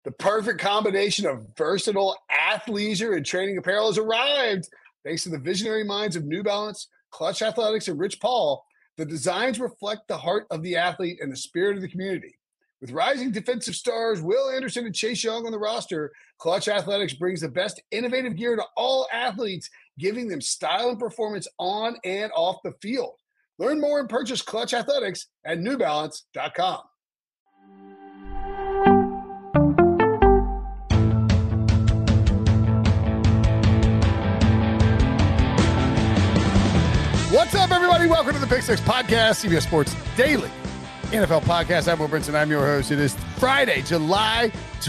The perfect combination of versatile athleisure and training apparel has arrived. Thanks to the visionary minds of New Balance, Clutch Athletics, and Rich Paul, the designs reflect the heart of the athlete and the spirit of the community. With rising defensive stars Will Anderson and Chase Young on the roster, Clutch Athletics brings the best innovative gear to all athletes, giving them style and performance on and off the field. Learn more and purchase Clutch Athletics at newbalance.com. What's up, everybody? Welcome to the Pick Six Podcast, CBS Sports Daily NFL Podcast. I'm Will Brinson. I'm your host. It is Friday, July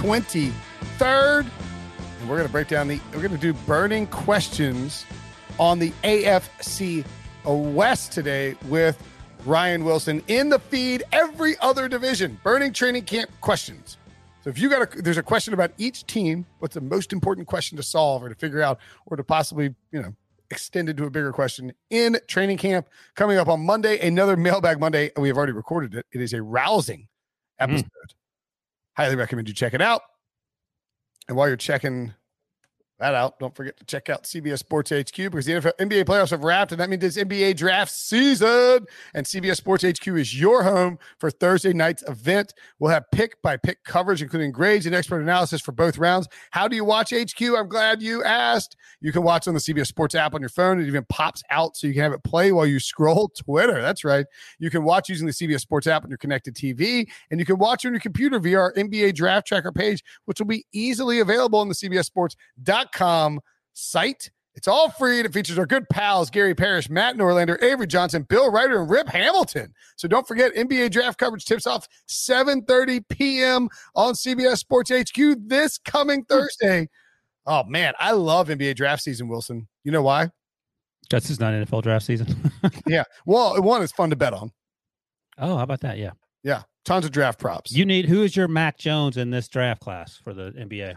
23rd, and we're going to break down we're going to do burning questions on the AFC West today with Ryan Wilson in the feed. Every other division, burning training camp questions. So if there's a question about each team, what's the most important question to solve or to figure out or to possibly, extended to a bigger question in training camp coming up on Monday, another Mailbag Monday. We have already recorded it. It is a rousing episode. Highly recommend you check it out. And while you're checking that out, don't forget to check out CBS Sports HQ because the NBA playoffs have wrapped, and that means it's NBA draft season. And CBS Sports HQ is your home for Thursday night's event. We'll have pick-by-pick coverage, including grades and expert analysis for both rounds. How do you watch HQ? I'm glad you asked. You can watch on the CBS Sports app on your phone. It even pops out so you can have it play while you scroll Twitter. That's right. You can watch using the CBS Sports app on your connected TV, and you can watch on your computer via our NBA Draft Tracker page, which will be easily available on the CBSSports.com site. It's all free. It features our good pals Gary Parrish, Matt Norlander, Avery Johnson, Bill Ryder, and Rip Hamilton. So don't forget, NBA draft coverage tips off 7:30 p.m. on CBS Sports HQ this coming Thursday. Oh man, I love NBA draft season, Wilson. You know why? That's just not NFL draft season. Yeah. Well, one, it's fun to bet on. Oh, how about that? Yeah. Yeah. Tons of draft props. Who is your Mac Jones in this draft class for the NBA?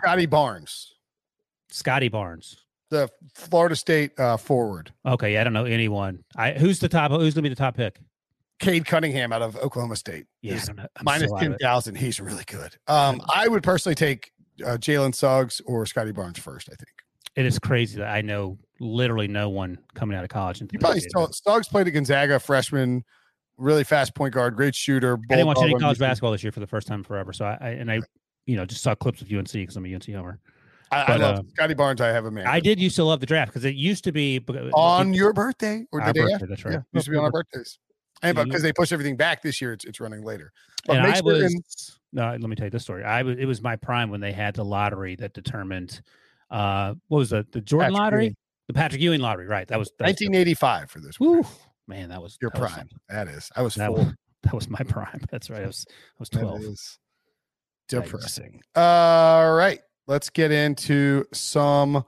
Scotty Barnes, the Florida State forward. Okay, I don't know anyone. Who's going to be the top pick? Cade Cunningham out of Oklahoma State. Yeah, I don't know. Minus 10,000. He's really good. I would personally take Jalen Suggs or Scotty Barnes first, I think. It is crazy that I know literally no one coming out of college. You probably Suggs played at Gonzaga, freshman, really fast point guard, great shooter. I didn't watch any college basketball this year for the first time forever. So I just saw clips of UNC because I'm a UNC homer. I love Scotty Barnes. I have a man. I did used to love the draft because it used to be on your birthday or the day after. That's right. Yeah, used to be on our birthdays. And because they push everything back this year, it's running later. But and let me tell you this story. It was my prime when they had the lottery that determined what was the Jordan lottery? The Patrick Ewing lottery, right? That was 1985 for this. Woo, man, that was your prime. That is. I was that 4. That was my prime. That's right. I was 12. That is depressing. All right. Let's get into some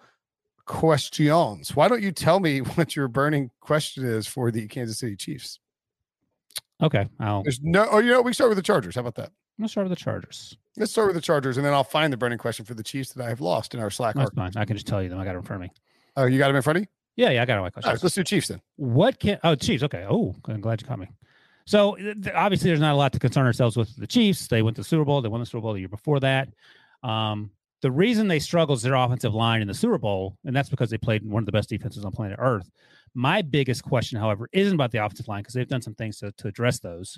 questions. Why don't you tell me what your burning question is for the Kansas City Chiefs? Okay. We start with the Chargers. How about that? Let's start with the Chargers. Let's start with the Chargers, and then I'll find the burning question for the Chiefs that I have lost in our Slack. That's fine. I can just tell you them. I got it in front of me. Oh, you got them in front of you? Yeah, I got all my questions. All right, let's do Chiefs then. Chiefs. Okay. Oh, I'm glad you caught me. So obviously there's not a lot to concern ourselves with the Chiefs. They went to the Super Bowl. They won the Super Bowl the year before that. The reason they struggled is their offensive line in the Super Bowl, and that's because they played one of the best defenses on planet Earth. My biggest question, however, isn't about the offensive line because they've done some things to address those.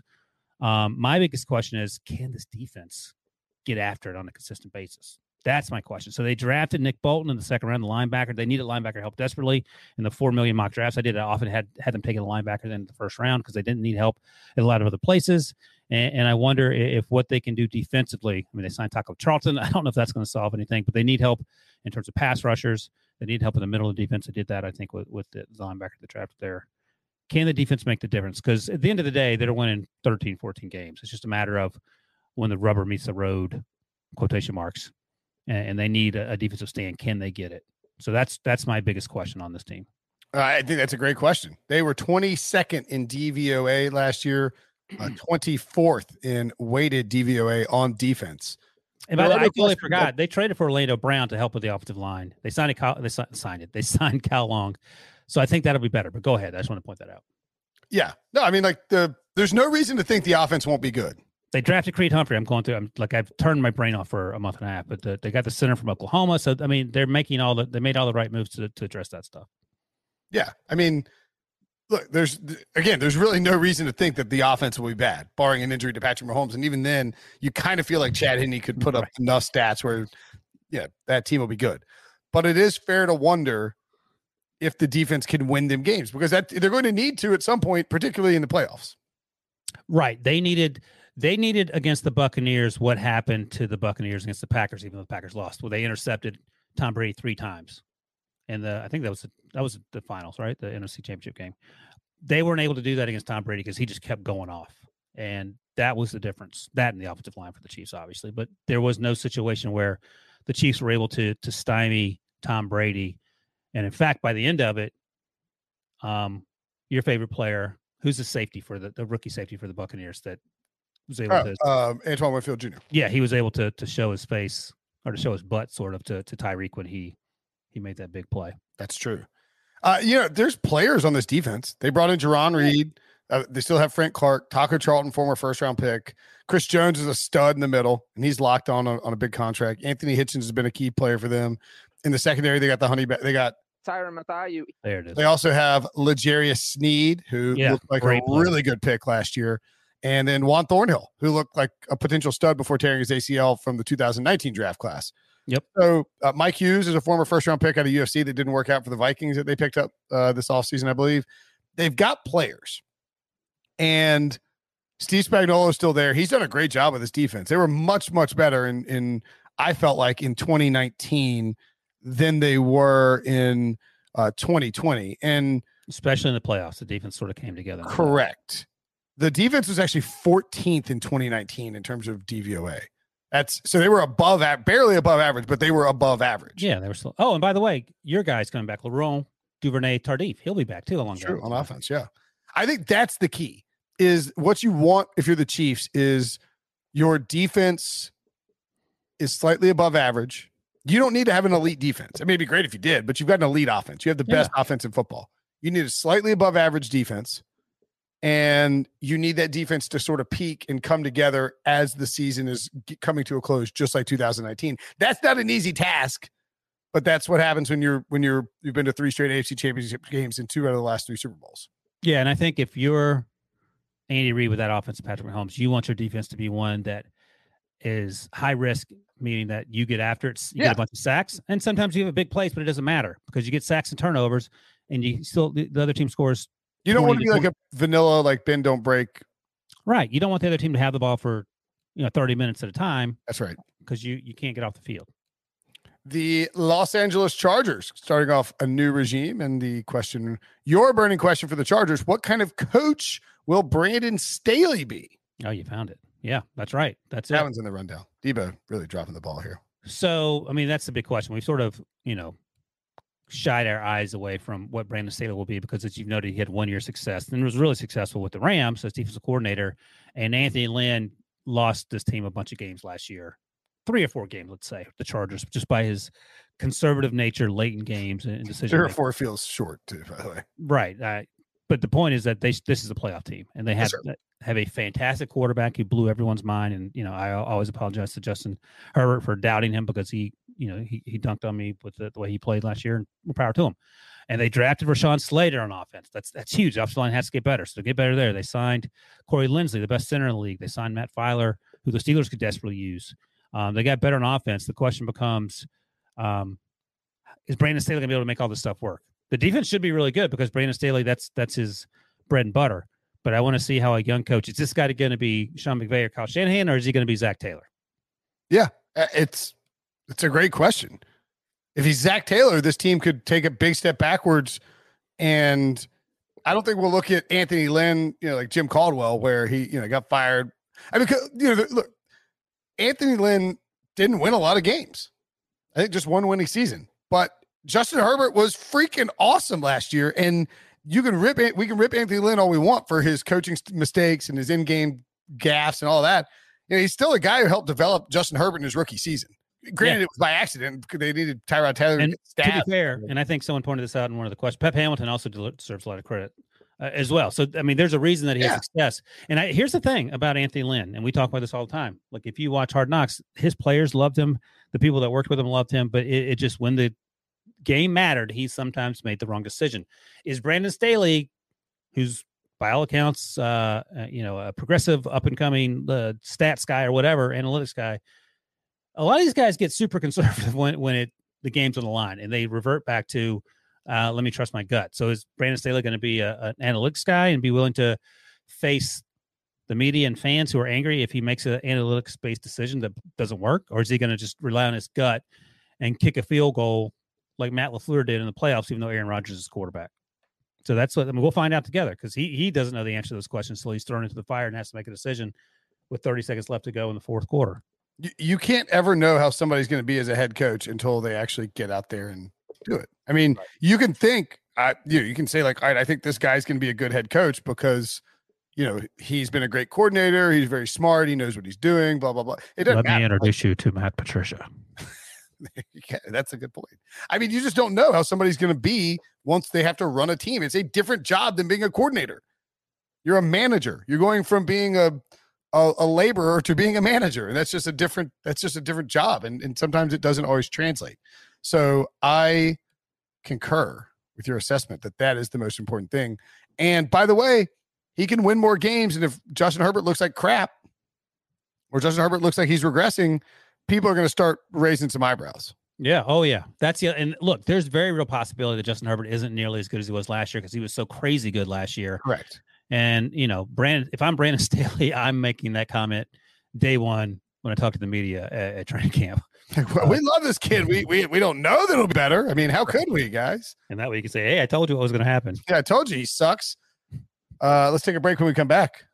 My biggest question is, can this defense get after it on a consistent basis? That's my question. So they drafted Nick Bolton in the second round, the linebacker. They needed linebacker help desperately in the 4 million mock drafts. I often had them taking a linebacker in the first round because they didn't need help in a lot of other places. And I wonder if what they can do defensively. I mean, they signed Taco Charlton. I don't know if that's going to solve anything, but they need help in terms of pass rushers. They need help in the middle of the defense. They did that, I think, with the linebacker that drafted there. Can the defense make the difference? Because at the end of the day, they're winning 13, 14 games. It's just a matter of when the rubber meets the road, quotation marks, and they need a defensive stand. Can they get it? So that's my biggest question on this team. I think that's a great question. They were 22nd in DVOA last year, 24th in weighted DVOA on defense. And I totally forgot. They traded for Orlando Brown to help with the offensive line. They signed They signed Cal Long. So I think that'll be better. But go ahead. I just want to point that out. Yeah. No, I mean, there's no reason to think the offense won't be good. They drafted Creed Humphrey. I've turned my brain off for a month and a half, but they got the center from Oklahoma. So, I mean, they made all the right moves to address that stuff. Yeah. I mean, look, there's really no reason to think that the offense will be bad, barring an injury to Patrick Mahomes. And even then, you kind of feel like Chad Henne could put up enough stats where, that team will be good. But it is fair to wonder if the defense can win them games, because they're going to need to at some point, particularly in the playoffs. Right. They needed against the Buccaneers what happened to the Buccaneers against the Packers, even though the Packers lost. Well, they intercepted Tom Brady 3 times. And I think that was the finals, right? The NFC Championship game. They weren't able to do that against Tom Brady because he just kept going off. And that was the difference. That and the offensive line for the Chiefs, obviously. But there was no situation where the Chiefs were able to stymie Tom Brady. And in fact, by the end of it, your favorite player, who's the safety for the rookie safety for the Buccaneers, that was able to Antoine Winfield Jr. Yeah, he was able to show his face, or to show his butt sort of to Tyreek when he made that big play. That's true. There's players on this defense. They brought in Jerron Reed. They still have Frank Clark, Taco Charlton, former first-round pick. Chris Jones is a stud in the middle, and he's locked on a big contract. Anthony Hitchens has been a key player for them. In the secondary, they got they got Tyrann Mathieu. There it is. They also have L'Jarius Sneed, who looked like a really good pick last year. And then Juan Thornhill, who looked like a potential stud before tearing his ACL from the 2019 draft class. Yep. So Mike Hughes is a former first-round pick out of UFC that didn't work out for the Vikings that they picked up this offseason, I believe. They've got players. And Steve Spagnuolo is still there. He's done a great job with his defense. They were much, much better in I felt like, in 2019 than they were in 2020. And especially in the playoffs, the defense sort of came together. Correct. The defense was actually 14th in 2019 in terms of DVOA. So they were barely above average, but they were above average. Yeah, they were still. Oh, and by the way, your guy's coming back, Laurent Duvernay-Tardif. He'll be back too along True, on offense. Yeah, I think that's the key. Is what you want if you're the Chiefs is your defense is slightly above average. You don't need to have an elite defense. I mean, it'd be great if you did, but you've got an elite offense. You have the best offense in football. You need a slightly above average defense. And you need that defense to sort of peak and come together as the season is coming to a close, just like 2019. That's not an easy task, but that's what happens when you've been to 3 straight AFC Championship games and 2 out of the last 3 Super Bowls. Yeah, and I think if you're Andy Reid with that offense, Patrick Mahomes, you want your defense to be one that is high risk, meaning that you get after it, you get a bunch of sacks, and sometimes you have a big place, but it doesn't matter because you get sacks and turnovers, and you still the other team scores. You don't want to be like a vanilla, like bend, don't break. Right. You don't want the other team to have the ball for 30 minutes at a time. That's right. Because you can't get off the field. The Los Angeles Chargers starting off a new regime, and your burning question for the Chargers: what kind of coach will Brandon Staley be? Oh, you found it. Yeah, that's right. That one's in the rundown. Debo really dropping the ball here. So, I mean, that's the big question. We've sort of, shied our eyes away from what Brandon Staley will be because, as you've noted, he had 1 year success and was really successful with the Rams as defensive coordinator. And Anthony Lynn lost this team a bunch of games last year, 3 or 4 games, let's say, the Chargers, just by his conservative nature late in games and decisions. 3 or 4 feels short, too, by the way. Right. But the point is that this is a playoff team, and they have a fantastic quarterback who blew everyone's mind. And, I always apologize to Justin Herbert for doubting him because he dunked on me with the way he played last year, and more power to him. And they drafted Rashawn Slater on offense. That's huge. The offensive line has to get better. So to get better there, they signed Corey Linsley, the best center in the league. They signed Matt Filer, who the Steelers could desperately use. They got better on offense. The question becomes, is Brandon Staley going to be able to make all this stuff work? The defense should be really good because Brandon Staley, that's his bread and butter. But I want to see how a young coach, is this guy going to be Sean McVay or Kyle Shanahan, or is he going to be Zach Taylor? Yeah, it's a great question. If he's Zach Taylor, this team could take a big step backwards. And I don't think we'll look at Anthony Lynn, like Jim Caldwell, where he, got fired. I mean, look, Anthony Lynn didn't win a lot of games. I think just one winning season. But Justin Herbert was freaking awesome last year. And we can rip Anthony Lynn all we want for his coaching mistakes and his in-game gaffes and all that. He's still a guy who helped develop Justin Herbert in his rookie season. Granted, it was by accident. They needed Tyrod Taylor and to get to be fair, and I think someone pointed this out in one of the questions. Pep Hamilton also deserves a lot of credit. as well. So, I mean, there's a reason that he has Yeah. success. And here's the thing about Anthony Lynn, and we talk about this all the time. Like, if you watch Hard Knocks, his players loved him. The people that worked with him loved him. But it just, when the game mattered, he sometimes made the wrong decision. Is Brandon Staley, who's by all accounts, a progressive, up and coming stats guy or whatever, analytics guy, a lot of these guys get super conservative when the game's on the line, and they revert back to, let me trust my gut. So is Brandon Staley going to be an analytics guy and be willing to face the media and fans who are angry if he makes an analytics-based decision that doesn't work? Or is he going to just rely on his gut and kick a field goal like Matt LaFleur did in the playoffs, even though Aaron Rodgers is quarterback? So that's what, I mean, we'll find out together, because he doesn't know the answer to those questions until he's thrown into the fire and has to make a decision with 30 seconds left to go in the fourth quarter. You can't ever know how somebody's going to be as a head coach until they actually get out there and do it. I mean, you can think, you can say like, all right, I think this guy's going to be a good head coach because, he's been a great coordinator. He's very smart. He knows what he's doing, blah, blah, blah. It doesn't Let me introduce you to Matt Patricia. That's a good point. I mean, you just don't know how somebody's going to be once they have to run a team. It's a different job than being a coordinator. You're a manager. You're going from being a laborer to being a manager. And that's just a different job. And sometimes it doesn't always translate. So I concur with your assessment that is the most important thing. And by the way, he can win more games. And if Justin Herbert looks like crap, or Justin Herbert looks like he's regressing, people are going to start raising some eyebrows. Yeah. Oh, yeah. And look, there's very real possibility that Justin Herbert isn't nearly as good as he was last year, because he was so crazy good last year. Correct. And, if I'm Brandon Staley, I'm making that comment day one when I talk to the media at training camp. Well, we love this kid. We don't know that it'll be better. I mean, how could we, guys? And that way you can say, hey, I told you what was going to happen. Yeah, I told you he sucks. Let's take a break. When we come back,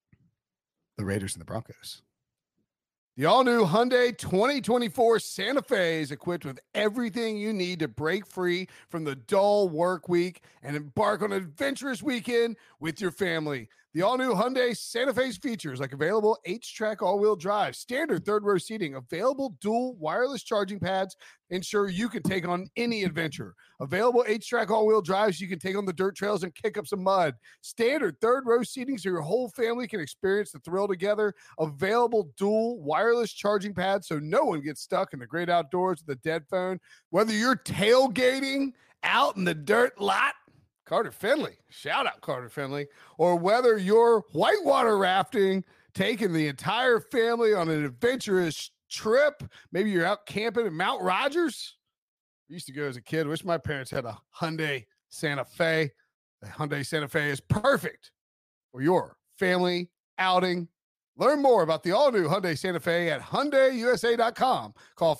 the Raiders and the Broncos. The all-new Hyundai 2024 Santa Fe is equipped with everything you need to break free from the dull work week and embark on an adventurous weekend with your family. The all-new Hyundai Santa Fe's features like available H-Track all-wheel drive, standard third-row seating, available dual wireless charging pads, ensure you can take on any adventure. Available H-Track all-wheel drives, you can take on the dirt trails and kick up some mud. Standard third-row seating so your whole family can experience the thrill together. Available dual wireless charging pads so no one gets stuck in the great outdoors with a dead phone. Whether you're tailgating out in the dirt lot, Carter Finley, shout out Carter Finley, or whether you're whitewater rafting, taking the entire family on an adventurous trip, maybe you're out camping in Mount Rogers. I used to go as a kid. Wish my parents had a Hyundai Santa Fe. The Hyundai Santa Fe is perfect for your family outing. Learn more about the all-new Hyundai Santa Fe at HyundaiUSA.com. Call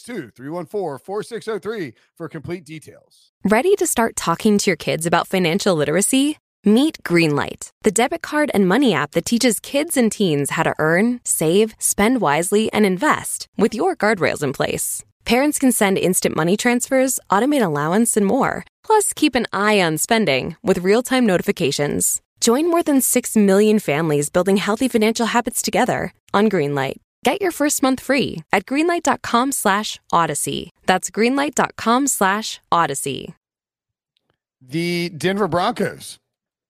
562-314-4603 for complete details. Ready to start talking to your kids about financial literacy? Meet Greenlight, the debit card and money app that teaches kids and teens how to earn, save, spend wisely, and invest with your guardrails in place. Parents can send instant money transfers, automate allowance, and more. Plus, keep an eye on spending with real-time notifications. Join more than 6 million families building healthy financial habits together on Greenlight. Get your first month free at greenlight.com/Odyssey. That's greenlight.com/Odyssey. The Denver Broncos.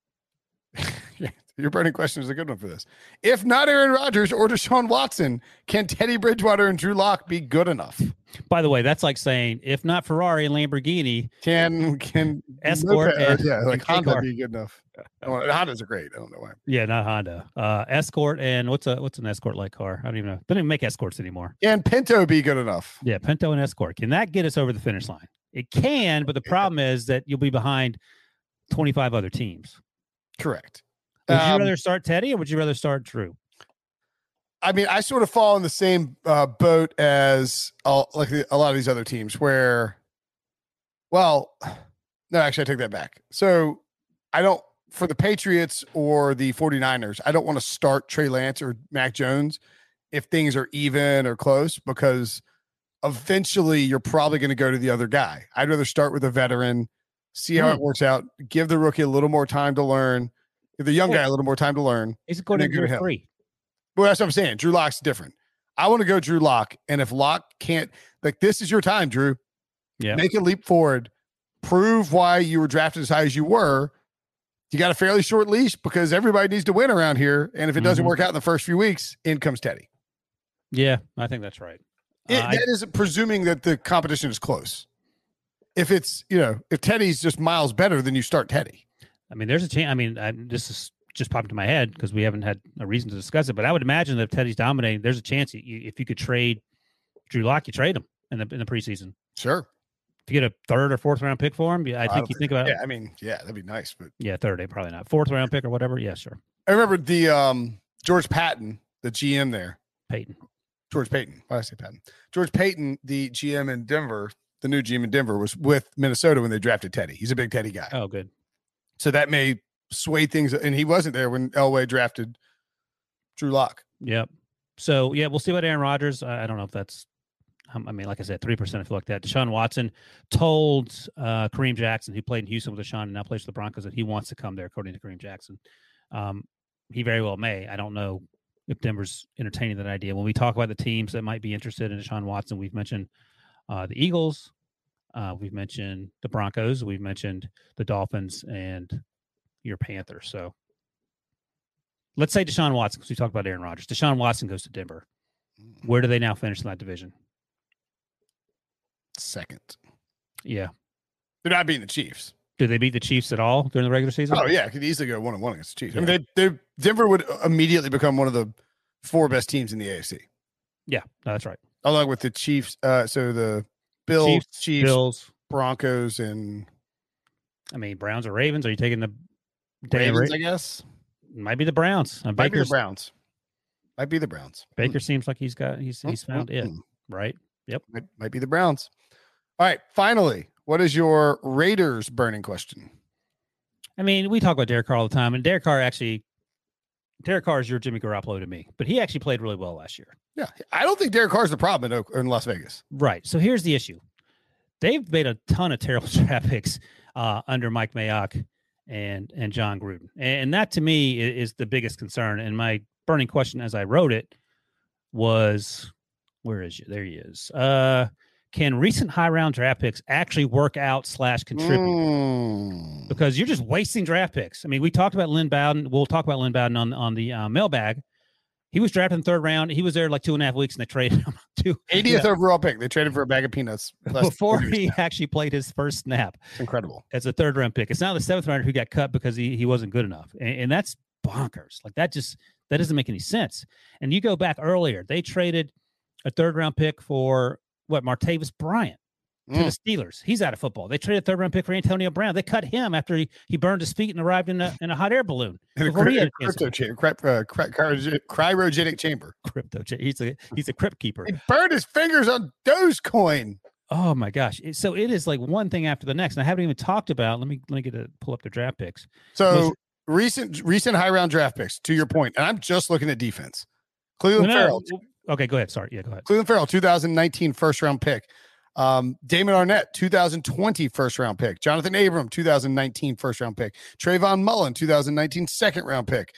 Your burning question is a good one for this. If not Aaron Rodgers or Deshaun Watson, can Teddy Bridgewater and Drew Lock be good enough? By the way, that's like saying, if not Ferrari and Lamborghini, can Escort like Honda be good enough? Hondas are great. I don't know why. Yeah, not Honda. Escort and what's an Escort like car? I don't even know. They don't even make Escorts anymore. Can Pinto be good enough? Yeah, Pinto and Escort. Can that get us over the finish line? It can, but the problem is that you'll be behind 25 other teams. Correct. Would you rather start Teddy or would you rather start Drew? I mean, I sort of fall in the same boat as a lot of these other teams where, no, actually I take that back. So for the Patriots or the 49ers, I don't want to start Trey Lance or Mac Jones if things are even or close, because eventually you're probably going to go to the other guy. I'd rather start with a veteran, see how it works out, give the rookie a little more time to learn, give the young guy a little more time to learn. He's going to go free. Well, that's what I'm saying. Drew Lock's different. I want to go Drew Lock. And if Lock can't, this is your time, Drew. Yeah. Make a leap forward. Prove why you were drafted as high as you were. you got a fairly short leash because everybody needs to win around here. And if it doesn't work out in the first few weeks, in comes Teddy. Yeah, I think that's right. That is presuming that the competition is close. If it's, if Teddy's just miles better, then you start Teddy. I mean, there's a chance. I mean, this is just popped into my head because we haven't had a reason to discuss it. But I would imagine that if Teddy's dominating, there's a chance if you could trade Drew Lock, you trade him in the preseason. Sure. If you get a third or fourth round pick for him, I think you think about it. Yeah, I mean, that'd be nice. But yeah, third, probably not. Fourth round pick or whatever. Yeah, sure. I remember the George Patton, the GM there. George Payton. Why did I say Patton? George Payton, the GM in Denver, the new GM in Denver, was with Minnesota when they drafted Teddy. He's a big Teddy guy. Oh, good. So that may sway things. And he wasn't there when Elway drafted Drew Lock. Yep. So, yeah, we'll see about Aaron Rodgers. I don't know if that's, I mean, like I said, 3%, I feel like that. Deshaun Watson told Kareem Jackson, who played in Houston with Deshaun and now plays for the Broncos, that he wants to come there, according to Kareem Jackson. He very well may. I don't know if Denver's entertaining that idea. When we talk about the teams that might be interested in Deshaun Watson, we've mentioned the Eagles, we've mentioned the Broncos, we've mentioned the Dolphins, and your Panthers. So let's say Deshaun Watson, because we talked about Aaron Rodgers. Deshaun Watson goes to Denver. Where do they now finish in that division? Second. Yeah. They're not beating the Chiefs. Did they beat the Chiefs at all during the regular season? Oh, yeah. Could easily go 1-1 against the Chiefs. Yeah. I mean, Denver would immediately become one of the 4 best teams in the AFC. Yeah, that's right. Along with the Chiefs. So the Bills, Bills, Broncos, and I mean, Browns or Ravens. Are you taking the Ravens, I guess? Might be the Browns. Might be the Browns. Might be the Browns. Baker seems like he's found it, right? Yep. Might be the Browns. All right. Finally, what is your Raiders burning question? I mean, we talk about Derek Carr all the time, and Derek Carr is your Jimmy Garoppolo to me, but he actually played really well last year. Yeah. I don't think Derek Carr is the problem in Las Vegas. Right. So here's the issue. They've made a ton of terrible draft picks under Mike Mayock and John Gruden. And that to me is the biggest concern. And my burning question as I wrote it was, where is you? There he is. Can recent high round draft picks actually work out / contribute? Because you're just wasting draft picks. I mean, we talked about Lynn Bowden. We'll talk about Lynn Bowden on the mailbag. He was drafted in the 3rd round. He was there like 2.5 weeks, and they traded him to 80th overall pick. They traded for a bag of peanuts before he actually played his first snap. Incredible. As a 3rd round pick. It's now the 7th rounder who got cut because he wasn't good enough, and that's bonkers. Like that doesn't make any sense. And you go back earlier, they traded a 3rd round pick for Martavis Bryant to the Steelers. He's out of football. They traded a 3rd round pick for Antonio Brown. They cut him after he burned his feet and arrived in a hot air balloon. Cryptogenic chamber. He's a crypt keeper. He burned his fingers on Dogecoin. Oh my gosh! So it is like one thing after the next. And I haven't even talked about. Let me pull up the draft picks. So recent high round draft picks. To your point, and I'm just looking at defense. Cleveland Farrell. Okay, go ahead. Sorry. Yeah, go ahead. Cleveland Farrell, 2019 first round pick. Damon Arnett, 2020 first round pick. Jonathan Abram, 2019 first round pick. Trayvon Mullen, 2019 second round pick.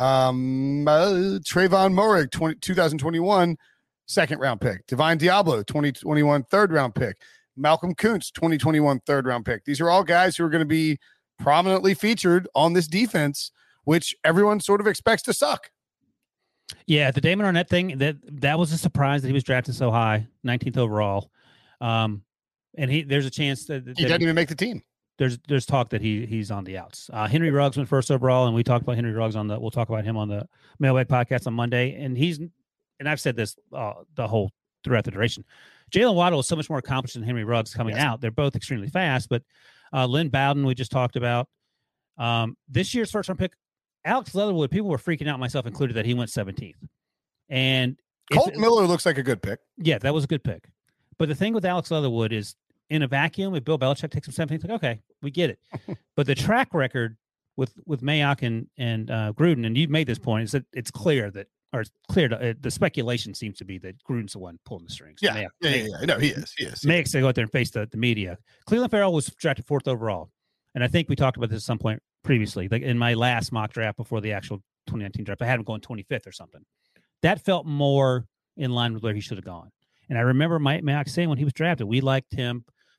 Trayvon Moehrig, 2021 second round pick. Divine Diablo, 2021 third round pick. Malcolm Kuntz, 2021 third round pick. These are all guys who are going to be prominently featured on this defense, which everyone sort of expects to suck. Yeah, the Damon Arnett thing, that was a surprise that he was drafted so high, 19th overall. And there's a chance that he doesn't even make the team. There's talk that he's on the outs. Henry Ruggs went first overall, and we talked about Henry Ruggs we'll talk about him on the Mailbag podcast on Monday. And I've said this throughout the duration. Jalen Waddle is so much more accomplished than Henry Ruggs coming out. They're both extremely fast, but Lynn Bowden, we just talked about. This year's first round pick, Alex Leatherwood, people were freaking out, myself included, that he went 17th. And Colt Miller looks like a good pick. Yeah, that was a good pick. But the thing with Alex Leatherwood is, in a vacuum, if Bill Belichick takes him 17th, like, okay, we get it. But the track record with Mayock and Gruden, and you've made this point, is that it's clear that, the speculation seems to be that Gruden's the one pulling the strings. Yeah. No, he is. Mayock's to go out there and face the media. Cleveland Farrell was drafted 4th overall. And I think we talked about this at some point previously, like in my last mock draft before the actual 2019 draft. I had him going 25th or something. That felt more in line with where he should have gone. And I remember Mayock saying when he was drafted, we liked him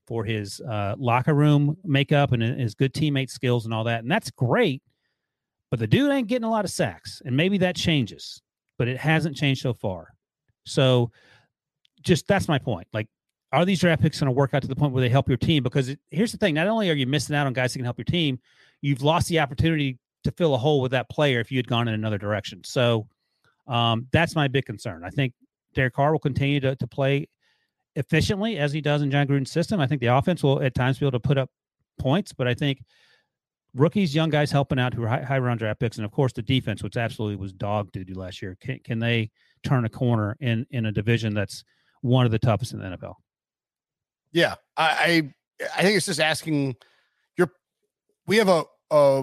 for his locker room makeup and his good teammate skills and all that. And that's great, but the dude ain't getting a lot of sacks. And maybe that changes, but it hasn't changed so far. So just that's my point. Like, are these draft picks going to work out to the point where they help your team? Because here's the thing. Not only are you missing out on guys who can help your team, you've lost the opportunity to fill a hole with that player if you had gone in another direction. So that's my big concern. I think Derek Carr will continue to play efficiently as he does in John Gruden's system. I think the offense will at times be able to put up points, but I think rookies, young guys helping out who are high round draft picks, and of course the defense, which absolutely was dog doo-doo last year. Can they turn a corner in a division that's one of the toughest in the NFL? Yeah, I think it's just asking. We have a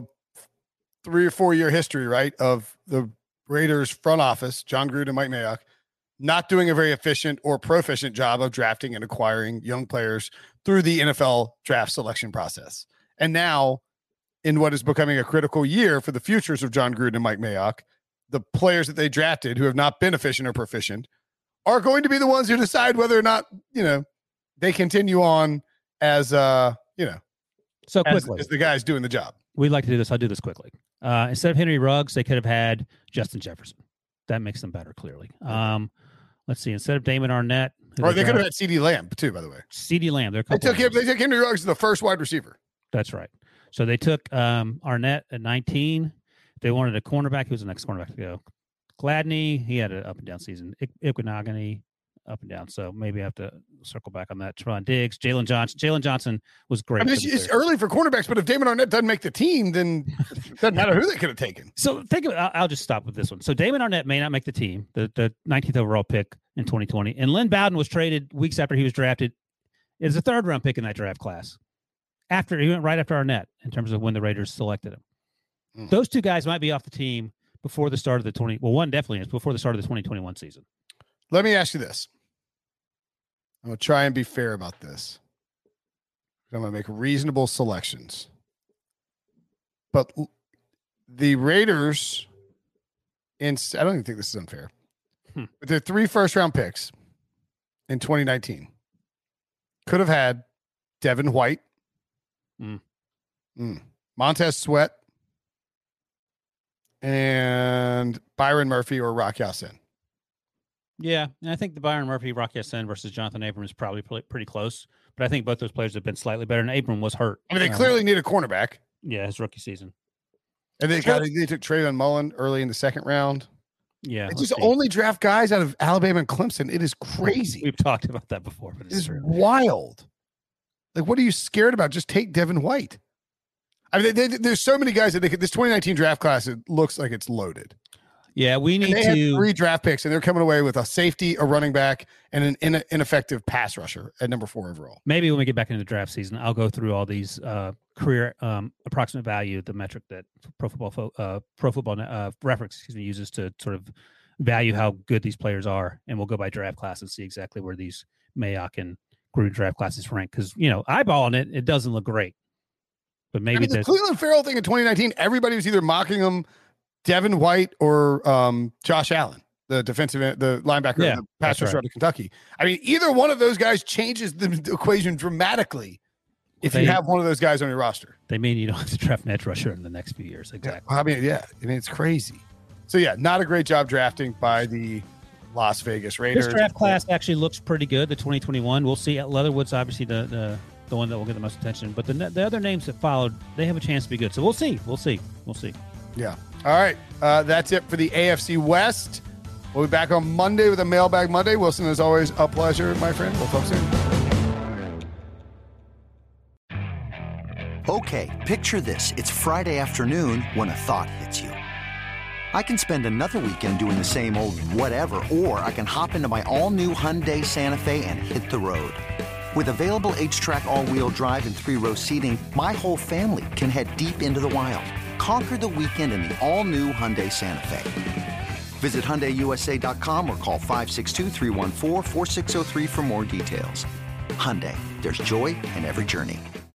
3 or 4 year history, right, of the Raiders front office, John Gruden and Mike Mayock, not doing a very efficient or proficient job of drafting and acquiring young players through the NFL draft selection process. And now, in what is becoming a critical year for the futures of John Gruden and Mike Mayock, the players that they drafted who have not been efficient or proficient are going to be the ones who decide whether or not, they continue on as, so quickly as the guys doing the job. We'd like to do this. I'll do this quickly. Instead of Henry Ruggs, they could have had Justin Jefferson. That makes them better, clearly. Let's see. Instead of Damon Arnett. Or they could have had CeeDee Lamb, too, by the way. CeeDee Lamb. They took Henry Ruggs as the first wide receiver. That's right. So they took Arnett at 19. They wanted a cornerback. Who was the next cornerback to go? Gladney. He had an up and down season. Iquinagany, up and down. So maybe I have to circle back on that. Trevon Diggs, Jalen Johnson. Jalen Johnson was great. I mean, it's early for cornerbacks, but if Damon Arnett doesn't make the team, then it doesn't matter who they could have taken. So think of it. I'll just stop with this one. So Damon Arnett may not make the team, the 19th overall pick in 2020. And Lynn Bowden was traded weeks after he was drafted as a 3rd round pick in that draft class. He went right after Arnett in terms of when the Raiders selected him. Those two guys might be off the team before the start of the one definitely is before the start of the 2021 season. Let me ask you this. I'm going to try and be fair about this. I'm going to make reasonable selections. But the Raiders, I don't even think this is unfair, but their 3 first-round picks in 2019 could have had Devin White, Montez Sweat, and Byron Murphy or Rock Ya-Sin. Yeah, and I think the Byron Murphy, Rock Ya-Sin versus Jonathan Abram is probably pretty close. But I think both those players have been slightly better, and Abram was hurt. I mean, they clearly need a cornerback. Yeah, his rookie season. And they took Trayvon Mullen early in the 2nd round. Yeah. They just only draft guys out of Alabama and Clemson. It is crazy. We've talked about that before, but it's true. Wild. Like, what are you scared about? Just take Devin White. I mean, there's so many guys that this 2019 draft class, it looks like it's loaded. Yeah, we need they to. Had 3 draft picks, and they're coming away with a safety, a running back, and an ineffective pass rusher at number 4 overall. Maybe when we get back into the draft season, I'll go through all these career approximate value, the metric that Pro Football Reference uses to sort of value how good these players are, and we'll go by draft class and see exactly where these Mayock and Gruden draft classes rank. Because eyeballing it doesn't look great, but maybe the Cleveland Farrell thing in 2019, everybody was either mocking him. Devin White or Josh Allen, the linebacker, the pass rusher out of Kentucky. I mean, either one of those guys changes the equation dramatically if you have one of those guys on your roster. They mean you don't have to draft an edge rusher in the next few years. Exactly. I mean, it's crazy. So, not a great job drafting by the Las Vegas Raiders. This draft class actually looks pretty good, the 2021. We'll see. Leatherwood's obviously the one that will get the most attention. But the other names that followed, they have a chance to be good. So we'll see. Yeah. All right. That's it for the AFC West. We'll be back on Monday with a Mailbag Monday. Wilson, as always, a pleasure, my friend. We'll talk soon. Okay, picture this. It's Friday afternoon when a thought hits you. I can spend another weekend doing the same old whatever, or I can hop into my all-new Hyundai Santa Fe and hit the road. With available H-Track all-wheel drive and 3-row seating, my whole family can head deep into the wild. Conquer the weekend in the all-new Hyundai Santa Fe. Visit HyundaiUSA.com or call 562-314-4603 for more details. Hyundai, there's joy in every journey.